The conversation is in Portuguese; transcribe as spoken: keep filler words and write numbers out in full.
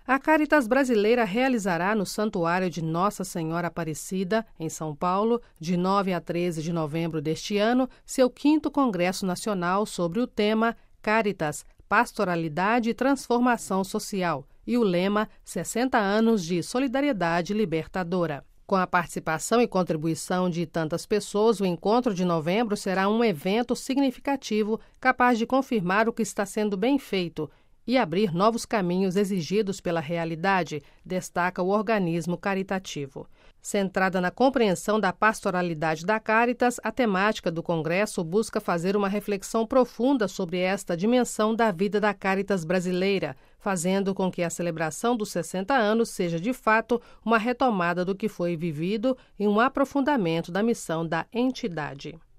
A Caritas Brasileira realizará no Santuário de Nossa Senhora Aparecida, em São Paulo, de nove a treze de novembro deste ano, seu quinto Congresso Nacional sobre o tema Caritas, Pastoralidade e Transformação Social, e o lema sessenta anos de Solidariedade Libertadora. Com a participação e contribuição de tantas pessoas, o encontro de novembro será um evento significativo capaz de confirmar o que está sendo bem feito e abrir novos caminhos exigidos pela realidade, destaca o organismo caritativo. Centrada na compreensão da pastoralidade da Caritas, a temática do Congresso busca fazer uma reflexão profunda sobre esta dimensão da vida da Caritas brasileira, fazendo com que a celebração dos sessenta anos seja, de fato, uma retomada do que foi vivido e um aprofundamento da missão da entidade.